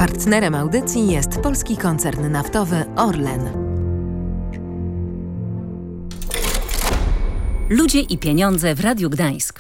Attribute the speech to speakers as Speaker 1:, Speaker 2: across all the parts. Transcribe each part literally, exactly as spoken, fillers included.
Speaker 1: Partnerem audycji jest polski koncern naftowy Orlen.
Speaker 2: Ludzie i pieniądze w Radiu Gdańsk.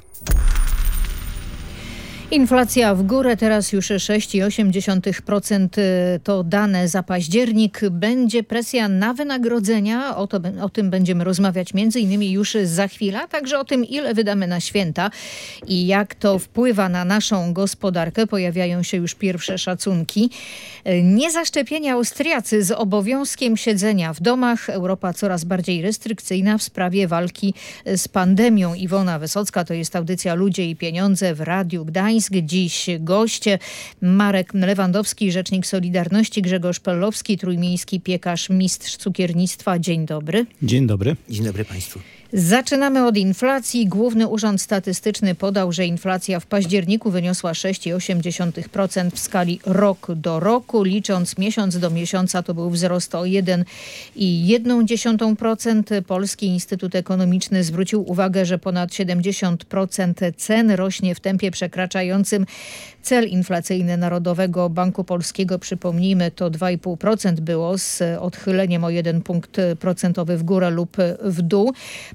Speaker 3: Inflacja w górę, teraz już sześć przecinek osiem procent to dane za październik. Będzie presja na wynagrodzenia, o, to, o tym będziemy rozmawiać między innymi już za chwilę, a także o tym, ile wydamy na święta i jak to wpływa na naszą gospodarkę. Pojawiają się już pierwsze szacunki. Niezaszczepieni Austriacy z obowiązkiem siedzenia w domach. Europa coraz bardziej restrykcyjna w sprawie walki z pandemią. Iwona Wysocka, to jest audycja Ludzie i Pieniądze w Radiu Gdańsk. Dziś goście Marek Lewandowski, rzecznik Solidarności, Grzegorz Pellowski, trójmiejski piekarz, mistrz cukiernictwa. Dzień dobry.
Speaker 4: Dzień dobry.
Speaker 5: Dzień dobry Państwu.
Speaker 3: Zaczynamy od inflacji. Główny Urząd Statystyczny podał, że inflacja w październiku wyniosła sześć przecinek osiem procent w skali rok do roku. Licząc miesiąc do miesiąca to był wzrost o jeden przecinek jeden procent. Polski Instytut Ekonomiczny zwrócił uwagę, że ponad siedemdziesiąt procent cen rośnie w tempie przekraczającym cel inflacyjny Narodowego Banku Polskiego. Przypomnijmy, to dwa i pół procent było z odchyleniem o jeden punkt procentowy w górę lub w dół.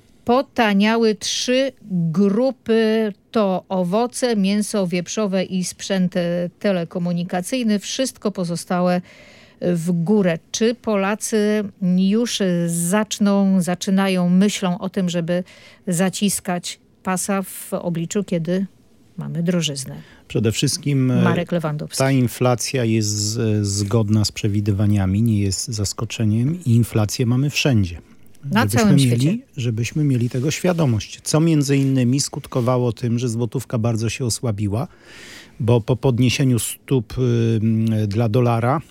Speaker 3: Potaniały trzy grupy, to owoce, mięso wieprzowe i sprzęt telekomunikacyjny. Wszystko pozostałe w górę. Czy Polacy już zaczną, zaczynają, myślą o tym, żeby zaciskać pasa w obliczu, kiedy mamy drożyznę?
Speaker 4: Przede wszystkim
Speaker 3: Marek Lewandowski.
Speaker 4: Ta inflacja jest zgodna z przewidywaniami, nie jest zaskoczeniem i inflację mamy wszędzie.
Speaker 3: Na całym
Speaker 4: mieli,
Speaker 3: świecie.
Speaker 4: Żebyśmy mieli tego świadomość. Co między innymi skutkowało tym, że złotówka bardzo się osłabiła, bo po podniesieniu stóp y, dla dolara,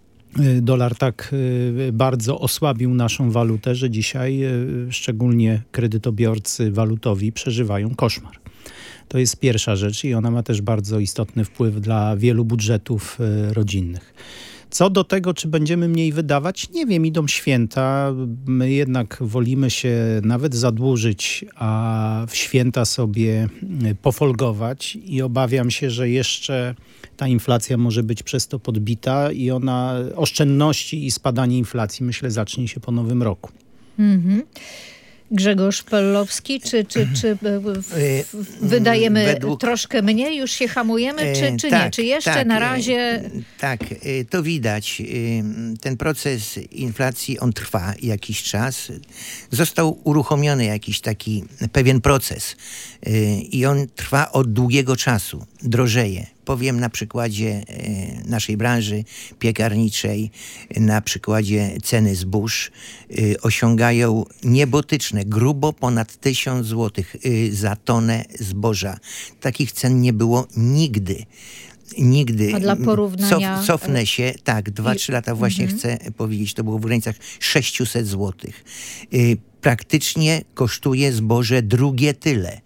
Speaker 4: y, dolar tak y, bardzo osłabił naszą walutę, że dzisiaj y, szczególnie kredytobiorcy walutowi przeżywają koszmar. To jest pierwsza rzecz i ona ma też bardzo istotny wpływ dla wielu budżetów y, rodzinnych. Co do tego, czy będziemy mniej wydawać, nie wiem, idą święta. My jednak wolimy się nawet zadłużyć, a w święta sobie pofolgować i obawiam się, że jeszcze ta inflacja może być przez to podbita i ona, oszczędności i spadanie inflacji, myślę, zacznie się po nowym roku. Mhm.
Speaker 3: Grzegorz Pellowski, czy, czy, czy wydajemy Według... troszkę mniej, już się hamujemy, czy, czy
Speaker 5: tak,
Speaker 3: nie? Czy jeszcze
Speaker 5: tak,
Speaker 3: na razie...
Speaker 5: Tak, to widać. Ten proces inflacji, on trwa jakiś czas. Został uruchomiony jakiś taki pewien proces i on trwa od długiego czasu, drożeje. Powiem na przykładzie naszej branży piekarniczej, na przykładzie ceny zbóż. Osiągają niebotyczne, grubo ponad tysiąc złotych za tonę zboża. Takich cen nie było nigdy. Nigdy.
Speaker 3: A dla porównania...
Speaker 5: Cof, cofnę się, tak, dwa, trzy lata właśnie mhm. chcę powiedzieć, to było w granicach sześćset złotych. Praktycznie kosztuje zboże drugie tyle.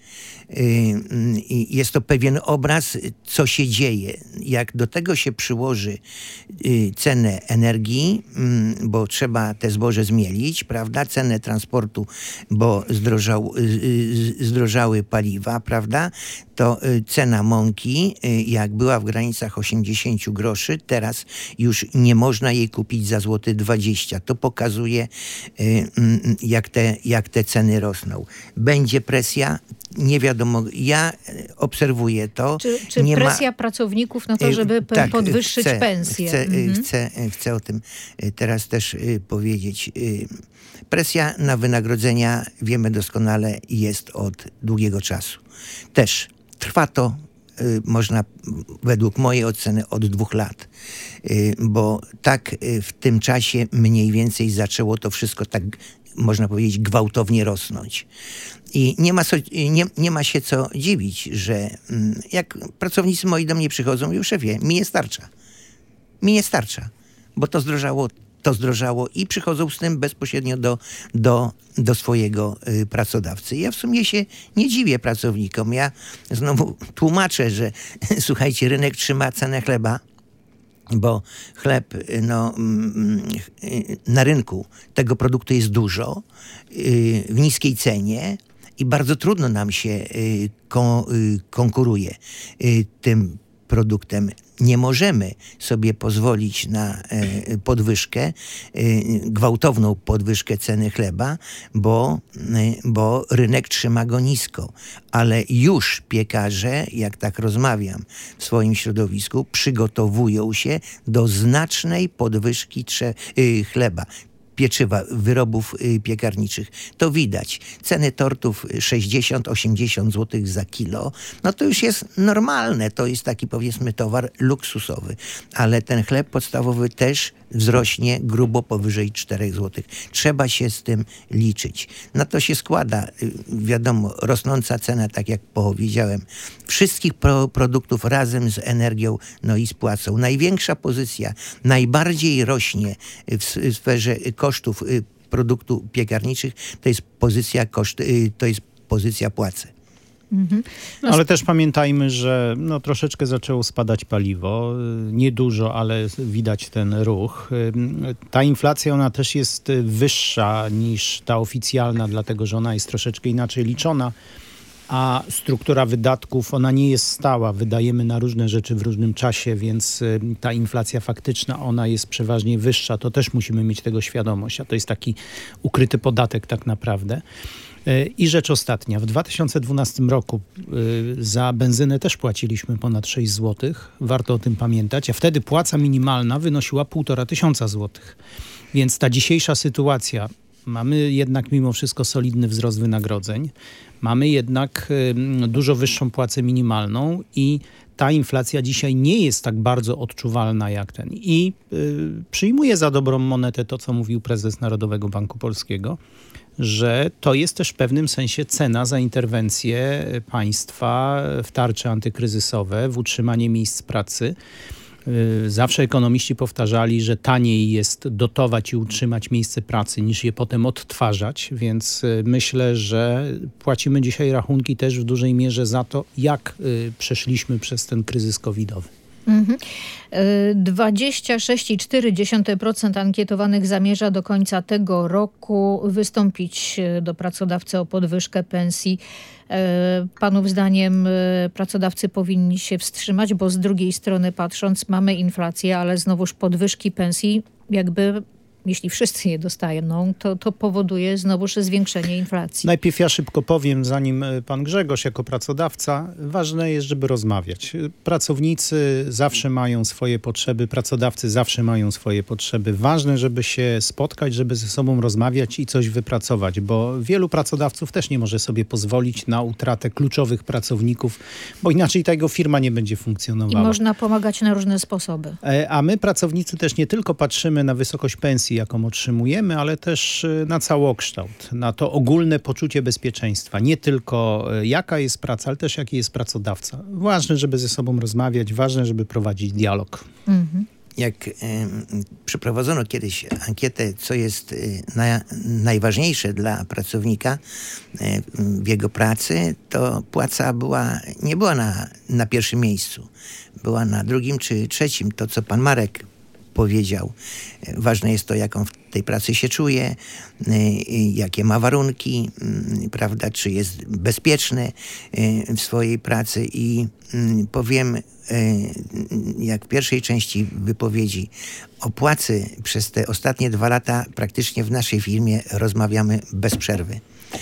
Speaker 5: Jest to pewien obraz, co się dzieje. Jak do tego się przyłoży cenę energii, bo trzeba te zboże zmielić, prawda? Cenę transportu, bo zdrożał, zdrożały paliwa, prawda? To cena mąki, jak była w granicach osiemdziesiąt groszy, teraz już nie można jej kupić za złoty dwadzieścia. To pokazuje, jak te, jak te ceny rosną. Będzie presja? Nie wiadomo, ja obserwuję to.
Speaker 3: Czy, czy
Speaker 5: nie
Speaker 3: presja
Speaker 5: ma...
Speaker 3: pracowników na to, żeby tak, podwyższyć
Speaker 5: chcę,
Speaker 3: pensję?
Speaker 5: Chcę,
Speaker 3: mhm.
Speaker 5: chcę, chcę o tym teraz też powiedzieć. Presja na wynagrodzenia, wiemy doskonale, jest od długiego czasu. Też trwa to, można według mojej oceny, od dwóch lat. Bo tak w tym czasie mniej więcej zaczęło to wszystko tak, można powiedzieć, gwałtownie rosnąć. I nie ma, so, nie, nie ma się co dziwić, że jak pracownicy moi do mnie przychodzą, już szefie, mi nie starcza. Mi nie starcza, bo to zdrożało, to zdrożało i przychodzą z tym bezpośrednio do, do, do swojego y, pracodawcy. Ja w sumie się nie dziwię pracownikom. Ja znowu tłumaczę, że słuchajcie, rynek trzyma cenę chleba, bo chleb no, na rynku tego produktu jest dużo, y, w niskiej cenie, i bardzo trudno nam się y, kon, y, konkuruje y, tym produktem. nie możemy sobie pozwolić na podwyżkę, gwałtowną podwyżkę ceny chleba, bo, bo rynek trzyma go nisko. Ale już piekarze, jak tak rozmawiam w swoim środowisku, przygotowują się do znacznej podwyżki chleba, pieczywa, wyrobów piekarniczych. To widać. Ceny tortów sześćdziesiąt osiemdziesiąt złotych za kilo, no to już jest normalne. To jest taki, powiedzmy, towar luksusowy. Ale ten chleb podstawowy też wzrośnie grubo powyżej czterech złotych. Trzeba się z tym liczyć. Na to się składa, wiadomo, rosnąca cena, tak jak powiedziałem, wszystkich pro- produktów razem z energią, no i z płacą. Największa pozycja, najbardziej rośnie w, w sferze kosztów produktów piekarniczych, to jest pozycja koszt, to jest pozycja płacy.
Speaker 4: Mhm. No, ale też pamiętajmy, że no, troszeczkę zaczęło spadać paliwo. Niedużo, ale widać ten ruch. Ta inflacja, ona też jest wyższa niż ta oficjalna, dlatego że ona jest troszeczkę inaczej liczona, a struktura wydatków, ona nie jest stała. Wydajemy na różne rzeczy w różnym czasie, więc ta inflacja faktyczna, ona jest przeważnie wyższa. To też musimy mieć tego świadomość, a to jest taki ukryty podatek tak naprawdę. I rzecz ostatnia. W dwa tysiące dwunastym roku za benzynę też płaciliśmy ponad sześć złotych. Warto o tym pamiętać. A wtedy płaca minimalna wynosiła półtora tysiąca złotych. Więc ta dzisiejsza sytuacja, mamy jednak mimo wszystko solidny wzrost wynagrodzeń. Mamy jednak dużo wyższą płacę minimalną i ta inflacja dzisiaj nie jest tak bardzo odczuwalna jak ten. I y, przyjmuję za dobrą monetę to, co mówił prezes Narodowego Banku Polskiego, że to jest też w pewnym sensie cena za interwencję państwa w tarcze antykryzysowe, w utrzymanie miejsc pracy. Zawsze ekonomiści powtarzali, że taniej jest dotować i utrzymać miejsce pracy, niż je potem odtwarzać, więc myślę, że płacimy dzisiaj rachunki też w dużej mierze za to, jak przeszliśmy przez ten kryzys covidowy.
Speaker 3: Mhm. dwadzieścia sześć przecinek cztery procent ankietowanych zamierza do końca tego roku wystąpić do pracodawcy o podwyżkę pensji. Panów zdaniem pracodawcy powinni się wstrzymać, bo z drugiej strony patrząc mamy inflację, ale znowuż podwyżki pensji jakby... Jeśli wszyscy je dostają, to, to powoduje znowuż zwiększenie inflacji.
Speaker 4: Najpierw ja szybko powiem, zanim pan Grzegorz jako pracodawca, ważne jest, żeby rozmawiać. Pracownicy zawsze mają swoje potrzeby, pracodawcy zawsze mają swoje potrzeby. Ważne, żeby się spotkać, żeby ze sobą rozmawiać i coś wypracować, bo wielu pracodawców też nie może sobie pozwolić na utratę kluczowych pracowników, bo inaczej ta jego firma nie będzie funkcjonowała.
Speaker 3: I można pomagać na różne sposoby.
Speaker 4: A my pracownicy też nie tylko patrzymy na wysokość pensji, jaką otrzymujemy, ale też na całokształt, na to ogólne poczucie bezpieczeństwa. Nie tylko jaka jest praca, ale też jaki jest pracodawca. Ważne, żeby ze sobą rozmawiać, ważne, żeby prowadzić dialog. Mhm.
Speaker 5: Jak y, przeprowadzono kiedyś ankietę, co jest y, na, najważniejsze dla pracownika y, w jego pracy, to płaca była, nie była na, na pierwszym miejscu. Była na drugim czy trzecim. To, co pan Marek powiedział. Ważne jest to, jaką w tej pracy się czuje, jakie ma warunki, prawda, czy jest bezpieczny w swojej pracy. I powiem, jak w pierwszej części wypowiedzi, o płacy przez te ostatnie dwa lata praktycznie w naszej firmie rozmawiamy bez przerwy.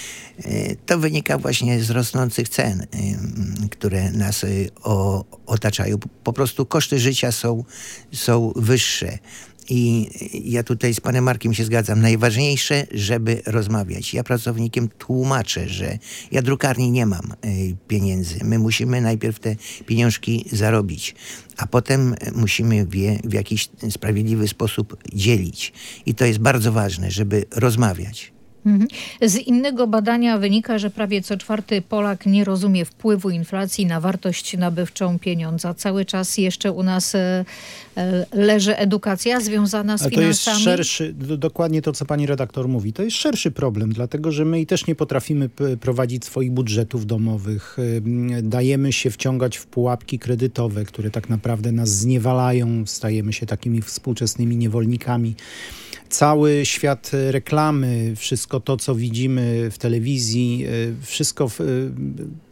Speaker 5: To wynika właśnie z rosnących cen, które nas o, otaczają. Po prostu koszty życia są, są wyższe. I ja tutaj z panem Markiem się zgadzam. Najważniejsze, żeby rozmawiać. Ja pracownikiem tłumaczę, że ja drukarni nie mam pieniędzy. My musimy najpierw te pieniążki zarobić, a potem musimy je w jakiś sprawiedliwy sposób dzielić. I to jest bardzo ważne, żeby rozmawiać.
Speaker 3: Z innego badania wynika, że prawie co czwarty Polak nie rozumie wpływu inflacji na wartość nabywczą pieniądza. Cały czas jeszcze u nas e, e, leży edukacja związana z
Speaker 4: Ale
Speaker 3: finansami.
Speaker 4: To jest szerszy, dokładnie to, co pani redaktor mówi. To jest szerszy problem, dlatego że my też nie potrafimy p- prowadzić swoich budżetów domowych. Dajemy się wciągać w pułapki kredytowe, które tak naprawdę nas zniewalają. Stajemy się takimi współczesnymi niewolnikami. Cały świat reklamy, wszystko to, co widzimy w telewizji, wszystko w,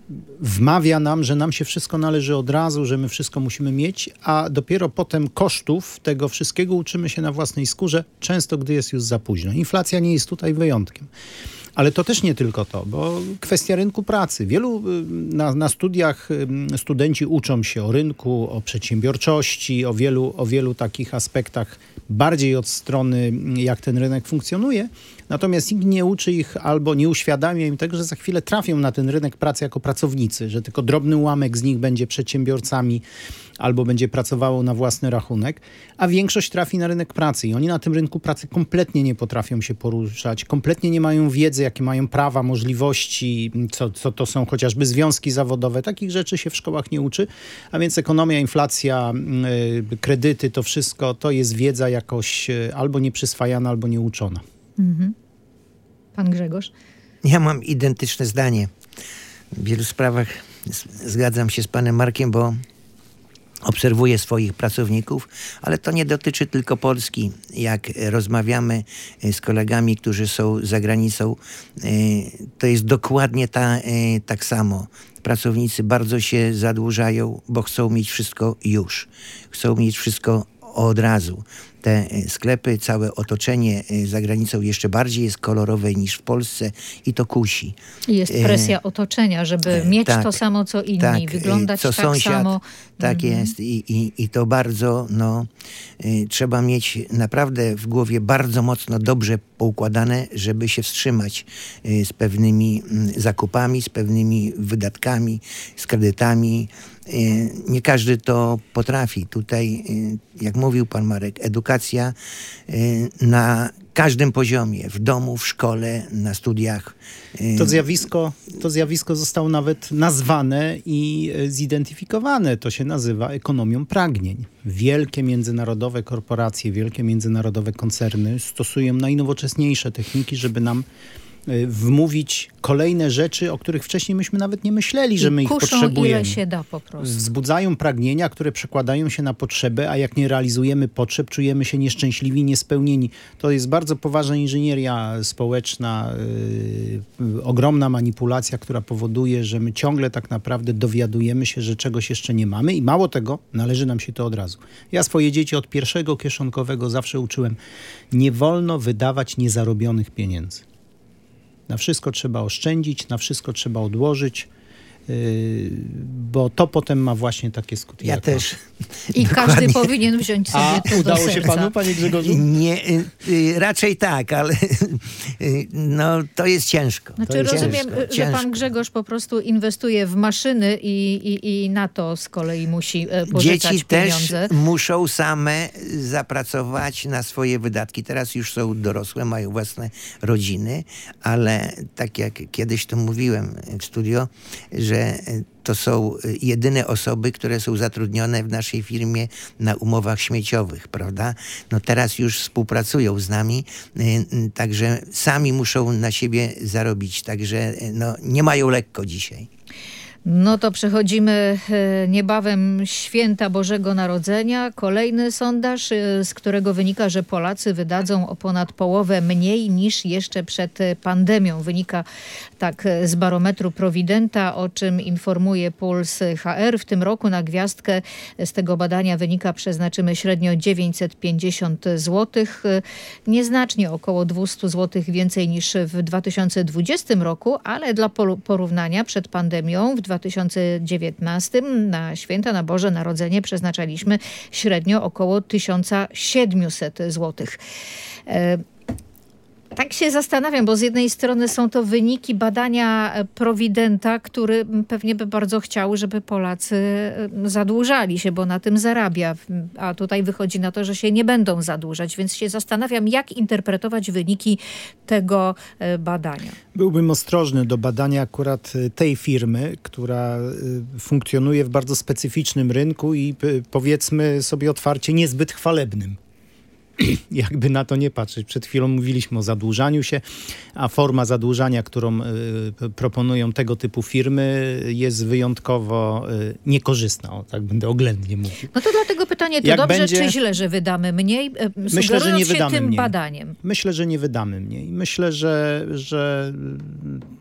Speaker 4: wmawia nam, że nam się wszystko należy od razu, że my wszystko musimy mieć, a dopiero potem kosztów tego wszystkiego uczymy się na własnej skórze, często gdy jest już za późno. Inflacja nie jest tutaj wyjątkiem. Ale to też nie tylko to, bo kwestia rynku pracy. Wielu na, na studiach studenci uczą się o rynku, o przedsiębiorczości, o wielu, o wielu takich aspektach bardziej od strony, jak ten rynek funkcjonuje. Natomiast nikt nie uczy ich albo nie uświadamia im tego, że za chwilę trafią na ten rynek pracy jako pracownicy, że tylko drobny ułamek z nich będzie przedsiębiorcami albo będzie pracowało na własny rachunek, a większość trafi na rynek pracy i oni na tym rynku pracy kompletnie nie potrafią się poruszać, kompletnie nie mają wiedzy, jakie mają prawa, możliwości, co, co to są chociażby związki zawodowe. Takich rzeczy się w szkołach nie uczy, a więc ekonomia, inflacja, yy, kredyty, to wszystko to jest wiedza jakoś yy, albo nieprzyswajana, albo nieuczona.
Speaker 3: Mhm. Pan Grzegorz?
Speaker 5: Ja mam identyczne zdanie. W wielu sprawach zgadzam się z panem Markiem, bo obserwuję swoich pracowników, ale to nie dotyczy tylko Polski. Jak rozmawiamy z kolegami, którzy są za granicą, to jest dokładnie ta, tak samo. Pracownicy bardzo się zadłużają, bo chcą mieć wszystko już. Chcą mieć wszystko od razu. Te sklepy, całe otoczenie za granicą jeszcze bardziej jest kolorowe niż w Polsce i to kusi.
Speaker 3: Jest presja otoczenia, żeby mieć
Speaker 5: tak,
Speaker 3: to samo, co inni,
Speaker 5: tak,
Speaker 3: wyglądać
Speaker 5: co
Speaker 3: tak
Speaker 5: sąsiad,
Speaker 3: samo.
Speaker 5: Tak
Speaker 3: mhm.
Speaker 5: jest I, i, i to bardzo, no, y, trzeba mieć naprawdę w głowie bardzo mocno dobrze poukładane, żeby się wstrzymać y, z pewnymi y, zakupami, z pewnymi wydatkami, z kredytami. Y, nie każdy to potrafi. Tutaj, y, jak mówił pan Marek, edukacja y, na każdym poziomie, w domu, w szkole, na studiach.
Speaker 4: To zjawisko, to zjawisko zostało nawet nazwane i zidentyfikowane. To się nazywa ekonomią pragnień. Wielkie międzynarodowe korporacje, wielkie międzynarodowe koncerny stosują najnowocześniejsze techniki, żeby nam wmówić kolejne rzeczy, o których wcześniej myśmy nawet nie myśleli, że my ich potrzebujemy.
Speaker 3: Ile się da po prostu.
Speaker 4: Wzbudzają pragnienia, które przekładają się na potrzeby, a jak nie realizujemy potrzeb, czujemy się nieszczęśliwi, niespełnieni. To jest bardzo poważna inżynieria społeczna, yy, ogromna manipulacja, która powoduje, że my ciągle tak naprawdę dowiadujemy się, że czegoś jeszcze nie mamy i mało tego, należy nam się to od razu. Ja swoje dzieci od pierwszego kieszonkowego zawsze uczyłem, nie wolno wydawać niezarobionych pieniędzy. Na wszystko trzeba oszczędzić, na wszystko trzeba odłożyć, yy, bo to potem ma właśnie takie skutki.
Speaker 5: Ja
Speaker 4: jak
Speaker 5: też.
Speaker 3: I
Speaker 5: Dokładnie.
Speaker 3: każdy powinien wziąć sobie
Speaker 4: A
Speaker 3: to do
Speaker 4: udało
Speaker 3: serca.
Speaker 4: się panu, panie Grzegorzu?
Speaker 5: Nie, y, y, raczej tak, ale y, no, to jest ciężko.
Speaker 3: Znaczy
Speaker 5: to jest
Speaker 3: rozumiem,
Speaker 5: ciężko,
Speaker 3: że
Speaker 5: ciężko.
Speaker 3: pan Grzegorz po prostu inwestuje w maszyny i, i, i na to z kolei musi e, pożyczać
Speaker 5: Dzieci
Speaker 3: pieniądze.
Speaker 5: też muszą same zapracować na swoje wydatki. Teraz już są dorosłe, mają własne rodziny, ale tak jak kiedyś to mówiłem w studio, że to są jedyne osoby, które są zatrudnione w naszej firmie na umowach śmieciowych, prawda? No teraz już współpracują z nami, także sami muszą na siebie zarobić, także no, nie mają lekko dzisiaj.
Speaker 3: No to przechodzimy niebawem święta Bożego Narodzenia. Kolejny sondaż, z którego wynika, że Polacy wydadzą o ponad połowę mniej niż jeszcze przed pandemią. Wynika tak z barometru Prowidenta, o czym informuje Puls H R. W tym roku na gwiazdkę z tego badania wynika, przeznaczymy średnio dziewięćset pięćdziesiąt złotych. Nieznacznie około dwieście złotych więcej niż w dwa tysiące dwudziestym roku, ale dla porównania przed pandemią w dwa tysiące dziewiętnastym na święta, na Boże Narodzenie przeznaczaliśmy średnio około tysiąc siedemset złotych. E, Tak się zastanawiam, bo z jednej strony są to wyniki badania Prowidenta, który pewnie by bardzo chciał, żeby Polacy zadłużali się, bo na tym zarabia. A tutaj wychodzi na to, że się nie będą zadłużać, więc się zastanawiam, jak interpretować wyniki tego badania.
Speaker 4: Byłbym ostrożny do badania akurat tej firmy, która funkcjonuje w bardzo specyficznym rynku i powiedzmy sobie otwarcie niezbyt chwalebnym. Jakby na to nie patrzeć. Przed chwilą mówiliśmy o zadłużaniu się, a forma zadłużania, którą y, proponują tego typu firmy, jest wyjątkowo y, niekorzystna. O, tak będę oględnie mówił.
Speaker 3: No to dlatego pytanie, to
Speaker 4: Jak
Speaker 3: dobrze
Speaker 4: będzie...
Speaker 3: czy źle, że wydamy mniej,
Speaker 4: Myślę, że nie
Speaker 3: się
Speaker 4: wydamy
Speaker 3: tym
Speaker 4: mniej.
Speaker 3: badaniem?
Speaker 4: Myślę, że nie wydamy mniej. Myślę, że, że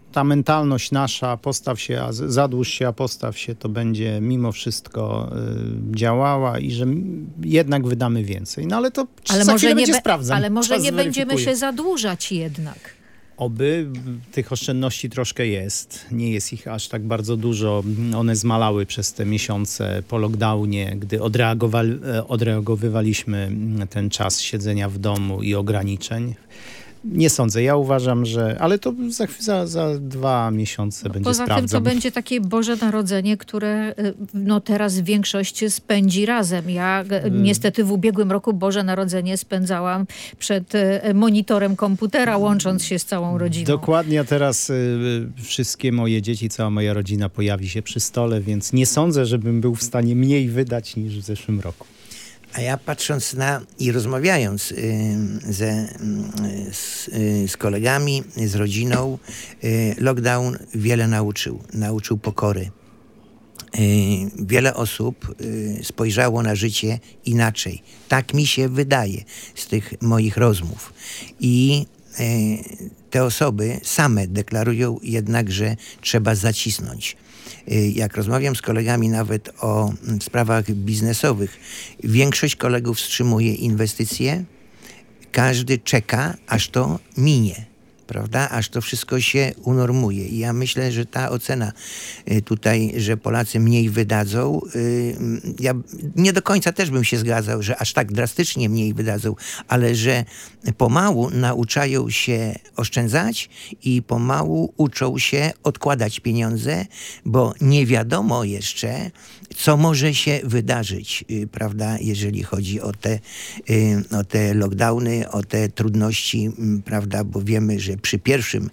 Speaker 4: ta mentalność nasza, postaw się, a z- zadłuż się, a postaw się, to będzie mimo wszystko y, działała i że m- jednak wydamy więcej. No ale to
Speaker 3: Ale
Speaker 4: za
Speaker 3: może
Speaker 4: chwilę
Speaker 3: nie,
Speaker 4: będzie
Speaker 3: be-
Speaker 4: sprawdzam.
Speaker 3: ale może
Speaker 4: Czas
Speaker 3: nie będziemy
Speaker 4: zweryfikuje.
Speaker 3: się zadłużać jednak.
Speaker 4: Oby tych oszczędności troszkę jest. Nie jest ich aż tak bardzo dużo. One zmalały przez te miesiące po lockdownie, gdy odreagowali, odreagowywaliśmy ten czas siedzenia w domu i ograniczeń. Nie sądzę. Ja uważam, że... Ale to za, za, za dwa miesiące będzie
Speaker 3: Poza
Speaker 4: sprawdzam.
Speaker 3: tym to będzie takie Boże Narodzenie, które y, no teraz większość spędzi razem. Ja y, niestety w ubiegłym roku Boże Narodzenie spędzałam przed y, monitorem komputera, łącząc się z całą rodziną.
Speaker 4: Dokładnie, a teraz y, wszystkie moje dzieci, cała moja rodzina pojawi się przy stole, więc nie sądzę, żebym był w stanie mniej wydać niż w zeszłym roku.
Speaker 5: A ja patrząc na i rozmawiając y, ze, y, z, y, z kolegami, z rodziną, y, lockdown wiele nauczył. Nauczył pokory. Y, wiele osób y, spojrzało na życie inaczej. Tak mi się wydaje z tych moich rozmów. I y, te osoby same deklarują jednak, że trzeba zacisnąć. Jak rozmawiam z kolegami nawet o sprawach biznesowych, większość kolegów wstrzymuje inwestycje, każdy czeka, aż to minie, prawda? Aż to wszystko się unormuje. I ja myślę, że ta ocena tutaj, że Polacy mniej wydadzą, ja nie do końca też bym się zgadzał, że aż tak drastycznie mniej wydadzą, ale że pomału nauczają się oszczędzać i pomału uczą się odkładać pieniądze, bo nie wiadomo jeszcze, co może się wydarzyć, prawda, jeżeli chodzi o te, o te lockdowny, o te trudności, prawda, bo wiemy, że przy pierwszym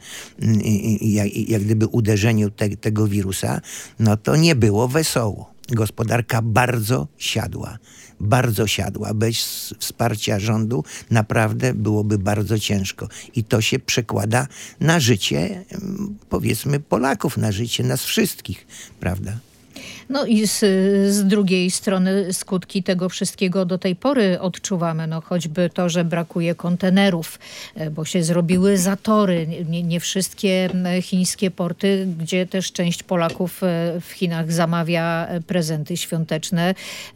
Speaker 5: jak, jak gdyby uderzeniu te, tego wirusa, no to nie było wesoło. Gospodarka bardzo siadła. Bardzo siadła. Bez wsparcia rządu naprawdę byłoby bardzo ciężko. I to się przekłada na życie, powiedzmy, Polaków, na życie nas wszystkich, prawda?
Speaker 3: No i z, z drugiej strony skutki tego wszystkiego do tej pory odczuwamy. No choćby to, że brakuje kontenerów, bo się zrobiły zatory. Nie, nie wszystkie chińskie porty, gdzie też część Polaków w Chinach zamawia prezenty świąteczne,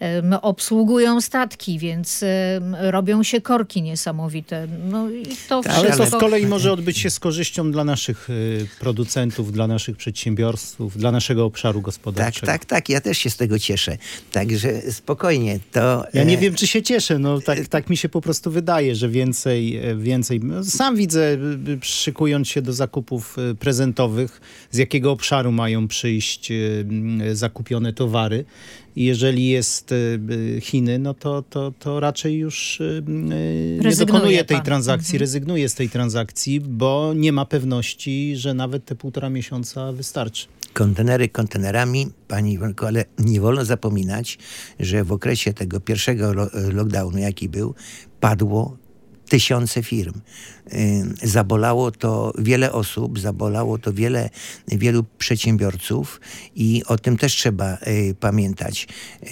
Speaker 3: obsługują statki, więc robią się korki niesamowite. No i to
Speaker 5: Tak,
Speaker 4: Ale
Speaker 3: wszystko...
Speaker 4: to z kolei może odbyć się z korzyścią dla naszych y, producentów, dla naszych przedsiębiorców, dla naszego obszaru
Speaker 5: Tak,
Speaker 4: gospodarczego.
Speaker 5: tak, tak. Ja też się z tego cieszę. Także spokojnie. To,
Speaker 4: Ja nie
Speaker 5: e,
Speaker 4: wiem, czy się cieszę. No, tak, tak mi się po prostu wydaje, że więcej, więcej. Sam widzę, y, szykując się do zakupów y, prezentowych, z jakiego obszaru mają przyjść y, y, zakupione towary. I jeżeli jest y, y, Chiny, no to, to, to raczej już y, y, nie
Speaker 3: Rezygnuje
Speaker 4: dokonuje tej
Speaker 3: pan.
Speaker 4: transakcji,
Speaker 3: Mhm.
Speaker 4: rezygnuje z tej transakcji, bo nie ma pewności, że nawet te półtora miesiąca wystarczy.
Speaker 5: kontenery kontenerami, pani Iwonko, ale nie wolno zapominać, że w okresie tego pierwszego lo- lockdownu, jaki był, padło tysiące firm. Y, Zabolało to wiele osób, zabolało to wiele, wielu przedsiębiorców i o tym też trzeba y, pamiętać.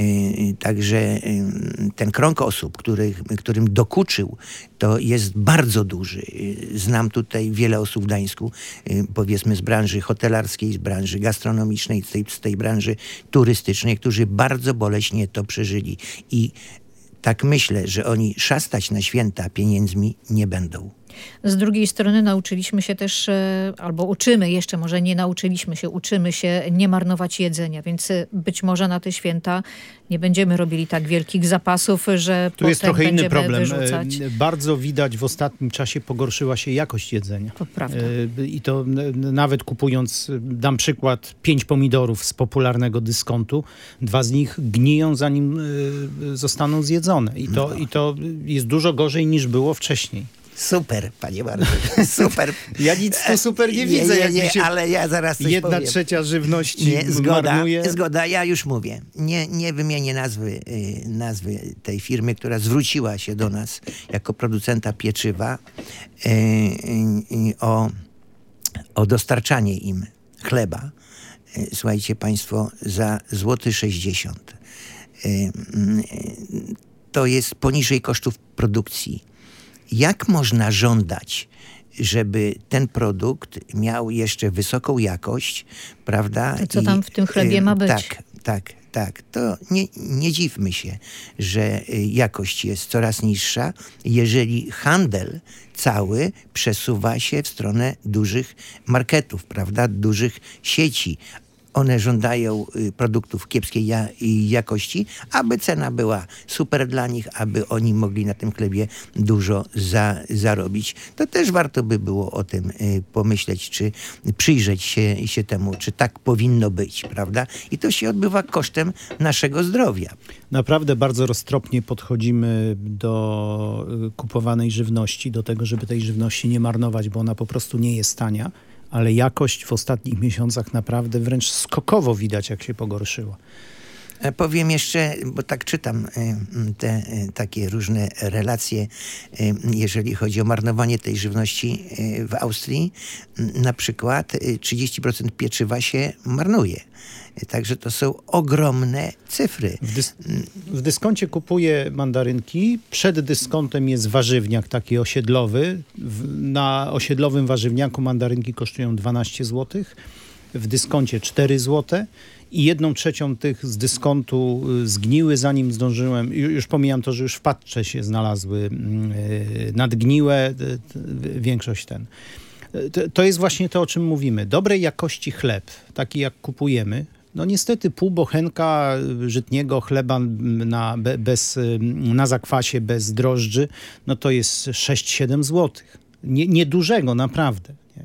Speaker 5: Y, Także y, ten krąg osób, których, którym dokuczył, to jest bardzo duży. Y, Znam tutaj wiele osób w Gdańsku, y, powiedzmy z branży hotelarskiej, z branży gastronomicznej, z tej, z tej branży turystycznej, którzy bardzo boleśnie to przeżyli. I tak myślę, że oni szastać na święta pieniędzmi nie będą.
Speaker 3: Z drugiej strony nauczyliśmy się też, e, albo uczymy jeszcze, może nie nauczyliśmy się, uczymy się nie marnować jedzenia, więc e, być może na te święta nie będziemy robili tak wielkich zapasów, że
Speaker 4: Tu
Speaker 3: potem
Speaker 4: jest trochę inny
Speaker 3: będziemy
Speaker 4: problem.
Speaker 3: wyrzucać.
Speaker 4: E, Bardzo widać w ostatnim czasie pogorszyła się jakość jedzenia.
Speaker 3: To prawda.
Speaker 4: E, I to n- nawet kupując, dam przykład, pięć pomidorów z popularnego dyskontu, dwa z nich gniją zanim e, zostaną zjedzone. I to, i to jest dużo gorzej niż było wcześniej.
Speaker 5: Super, panie Mariuszu, super.
Speaker 4: Ja nic tu super nie widzę,
Speaker 5: Nie,
Speaker 4: jak
Speaker 5: nie,
Speaker 4: mi
Speaker 5: nie,
Speaker 4: się
Speaker 5: ale ja zaraz coś
Speaker 4: jedna
Speaker 5: powiem.
Speaker 4: trzecia żywności
Speaker 5: Nie, zgoda,
Speaker 4: marnuje.
Speaker 5: zgoda, ja już mówię. Nie, nie wymienię nazwy, y, nazwy tej firmy, która zwróciła się do nas jako producenta pieczywa y, y, y, o, o dostarczanie im chleba. Y, Słuchajcie państwo, za złoty sześćdziesiąt. Y, y, To jest poniżej kosztów produkcji. Jak można żądać żeby ten produkt miał jeszcze wysoką jakość, prawda?
Speaker 3: To co tam w tym chlebie ma być?
Speaker 5: Tak, tak, tak. To nie, nie dziwmy się, że jakość jest coraz niższa, jeżeli handel cały przesuwa się w stronę dużych marketów, prawda? Dużych sieci. One żądają produktów kiepskiej ja- jakości, aby cena była super dla nich, aby oni mogli na tym chlebie dużo za- zarobić. To też warto by było o tym y, pomyśleć, czy przyjrzeć się, się temu, czy tak powinno być, prawda? I to się odbywa kosztem naszego zdrowia.
Speaker 4: Naprawdę bardzo roztropnie podchodzimy do kupowanej żywności, do tego, żeby tej żywności nie marnować, bo ona po prostu nie jest tania. Ale jakość w ostatnich miesiącach naprawdę wręcz skokowo widać, jak się pogorszyła.
Speaker 5: Powiem jeszcze, bo tak czytam te takie różne relacje, jeżeli chodzi o marnowanie tej żywności w Austrii. Na przykład trzydzieści procent pieczywa się marnuje. Także to są ogromne cyfry.
Speaker 4: W, dys- w dyskoncie kupuję mandarynki. Przed dyskontem jest warzywniak taki osiedlowy. W, na osiedlowym warzywniaku mandarynki kosztują dwanaście złotych. W dyskoncie cztery złote. I jedną trzecią tych z dyskontu zgniły, zanim zdążyłem. Już pomijam to, że już w paczce się znalazły yy, nadgniłe. Yy, większość ten. To, to jest właśnie to, o czym mówimy. Dobrej jakości chleb, taki jak kupujemy, no niestety pół bochenka żytniego chleba na, bez, na zakwasie, bez drożdży, no to jest sześć siedem złotych. Nie, niedużego, naprawdę. Nie?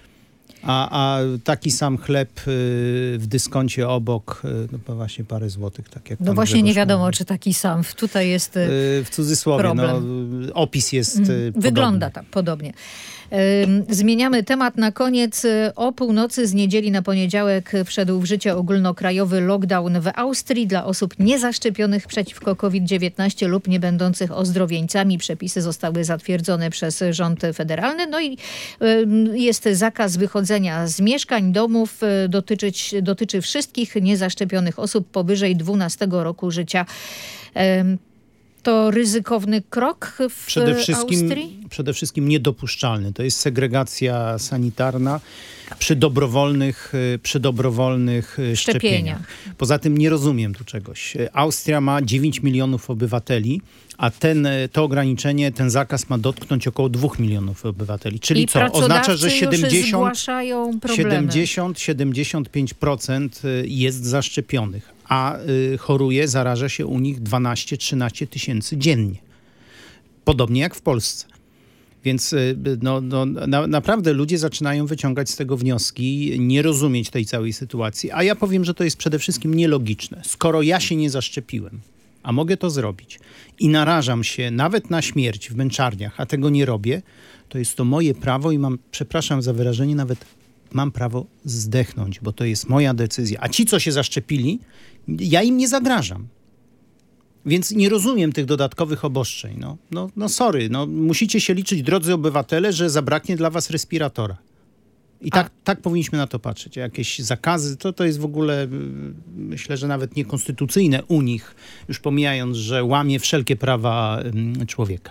Speaker 4: A, a taki sam chleb w dyskoncie obok, no właśnie parę złotych. Tak jak
Speaker 3: no właśnie nie wiadomo, mówi. Czy taki sam. Tutaj jest
Speaker 4: w cudzysłowie,
Speaker 3: problem.
Speaker 4: No, opis jest mm,
Speaker 3: Wygląda
Speaker 4: podobny.
Speaker 3: tak, podobnie. Zmieniamy temat na koniec. O północy z niedzieli na poniedziałek wszedł w życie ogólnokrajowy lockdown w Austrii dla osób niezaszczepionych przeciwko kowid dziewiętnaście lub nie będących ozdrowieńcami. Przepisy zostały zatwierdzone przez rząd federalny. No i jest zakaz wychodzenia z mieszkań, domów. Dotyczyć, dotyczy wszystkich niezaszczepionych osób powyżej dwunastego roku życia. To ryzykowny krok w
Speaker 4: przede wszystkim,
Speaker 3: Austrii?
Speaker 4: Przede wszystkim niedopuszczalny. To jest segregacja sanitarna przy dobrowolnych, przy dobrowolnych szczepieniach. szczepieniach. Poza tym nie rozumiem tu czegoś. Austria ma dziewięć milionów obywateli, a ten, to ograniczenie, ten zakaz ma dotknąć około dwóch milionów obywateli. Czyli
Speaker 3: I
Speaker 4: co? Oznacza, że siedemdziesiąt,
Speaker 3: siedemdziesiąt
Speaker 4: do siedemdziesięciu pięciu procent jest zaszczepionych, a y, choruje, zaraża się u nich dwanaście trzynaście tysięcy dziennie. Podobnie jak w Polsce. Więc y, no, no, na, naprawdę ludzie zaczynają wyciągać z tego wnioski, nie rozumieć tej całej sytuacji. A ja powiem, że to jest przede wszystkim nielogiczne. Skoro ja się nie zaszczepiłem, a mogę to zrobić i narażam się nawet na śmierć w męczarniach, a tego nie robię, to jest to moje prawo i mam, przepraszam za wyrażenie, nawet mam prawo zdechnąć, bo to jest moja decyzja. A ci, co się zaszczepili, ja im nie zagrażam. Więc nie rozumiem tych dodatkowych obostrzeń. No, no, no sorry, no, musicie się liczyć, drodzy obywatele, że zabraknie dla was respiratora. I tak, tak powinniśmy na to patrzeć. Jakieś zakazy, to, to jest w ogóle, myślę, że nawet niekonstytucyjne u nich, już pomijając, że łamie wszelkie prawa człowieka.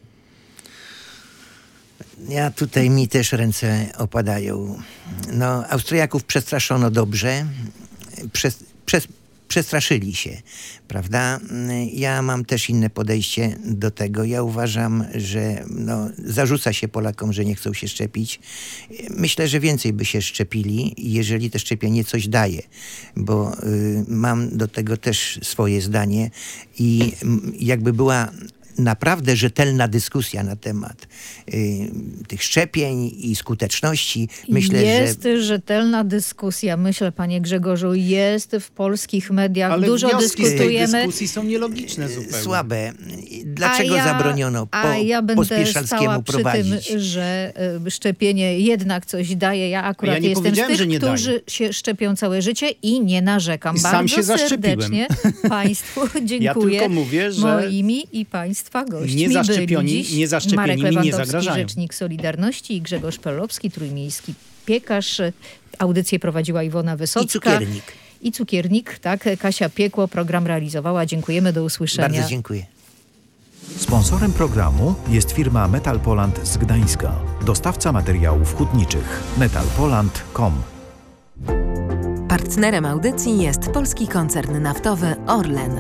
Speaker 5: Ja tutaj mi też ręce opadają. No, Austriaków przestraszono dobrze. Przez, przez, przestraszyli się, prawda? Ja mam też inne podejście do tego. Ja uważam, że no, zarzuca się Polakom, że nie chcą się szczepić. Myślę, że więcej by się szczepili, jeżeli to szczepienie coś daje, bo y, mam do tego też swoje zdanie i y, jakby była naprawdę rzetelna dyskusja na temat y, tych szczepień i skuteczności. Myślę,
Speaker 3: jest
Speaker 5: że...
Speaker 3: rzetelna dyskusja. Myślę, panie Grzegorzu, jest w polskich mediach.
Speaker 4: Ale
Speaker 3: dużo dyskutujemy.
Speaker 4: Z tej dyskusji są nielogiczne zupełnie.
Speaker 5: Słabe. Dlaczego
Speaker 3: ja,
Speaker 5: zabroniono po,
Speaker 3: a ja będę
Speaker 5: po Spieszalskiemu
Speaker 3: przy
Speaker 5: prowadzić?
Speaker 3: tym, że y, szczepienie jednak coś daje. Ja akurat
Speaker 4: ja nie
Speaker 3: jestem z tych,
Speaker 4: że nie
Speaker 3: którzy
Speaker 4: daje.
Speaker 3: się szczepią całe życie i nie narzekam.
Speaker 4: I
Speaker 3: Bardzo
Speaker 4: sam się
Speaker 3: serdecznie państwu dziękuję.
Speaker 4: Ja tylko mówię, że
Speaker 3: moimi i państwa gośćmi
Speaker 4: niezaszczepioni,
Speaker 3: byli dziś
Speaker 4: niezaszczepieni
Speaker 3: Marek
Speaker 4: mi
Speaker 3: Lewandowski,
Speaker 4: nie zagrażają.
Speaker 3: rzecznik Solidarności, i Grzegorz Pelowski, trójmiejski piekarz. Audycję prowadziła Iwona Wysocka.
Speaker 5: I cukiernik.
Speaker 3: I cukiernik, tak. Kasia Piekło program realizowała. Dziękujemy, do usłyszenia.
Speaker 5: Bardzo dziękuję.
Speaker 6: Sponsor Sponsorem programu jest firma Metal Poland z Gdańska, dostawca materiałów hutniczych metalpoland kropka com.
Speaker 1: Partnerem audycji jest polski koncern naftowy Orlen.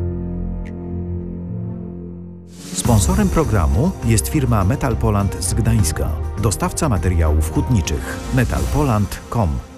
Speaker 6: Sponsorem programu jest firma Metal Poland z Gdańska, dostawca materiałów hutniczych metalpoland kropka com.